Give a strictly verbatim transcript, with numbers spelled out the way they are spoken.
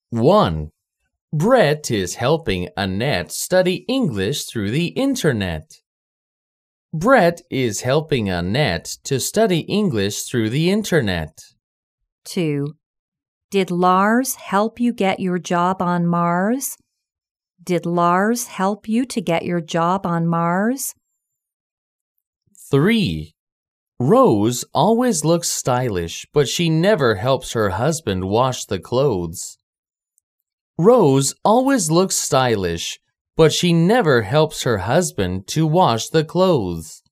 one. Brett is helping Annette study English through the internet. Brett is helping Annette to study English through the internet. two. Did Lars help you get your job on Mars? Did Lars help you to get your job on Mars? three. Rose always looks stylish, but she never helps her husband wash the clothes. Rose always looks stylish, but she never helps her husband to wash the clothes.